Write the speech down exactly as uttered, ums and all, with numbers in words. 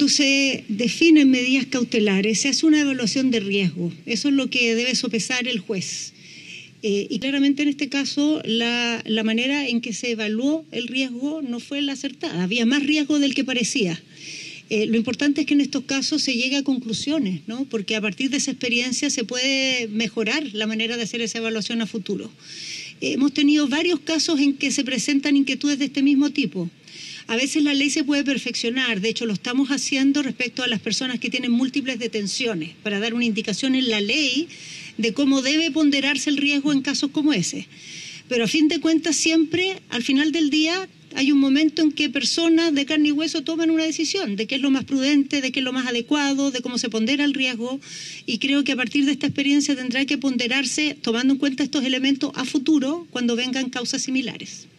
se definen medidas cautelares, se hace una evaluación de riesgo. Eso es lo que debe sopesar el juez. Eh, y claramente en este caso la, la manera en que se evaluó el riesgo no fue la acertada. Había más riesgo del que parecía. Eh, lo importante es que en estos casos se llegue a conclusiones, ¿no? Porque a partir de esa experiencia se puede mejorar la manera de hacer esa evaluación a futuro. Eh, hemos tenido varios casos en que se presentan inquietudes de este mismo tipo. A veces la ley se puede perfeccionar, de hecho lo estamos haciendo respecto a las personas que tienen múltiples detenciones, para dar una indicación en la ley de cómo debe ponderarse el riesgo en casos como ese. Pero a fin de cuentas siempre, al final del día, hay un momento en que personas de carne y hueso toman una decisión de qué es lo más prudente, de qué es lo más adecuado, de cómo se pondera el riesgo, y creo que a partir de esta experiencia tendrá que ponderarse tomando en cuenta estos elementos a futuro cuando vengan causas similares.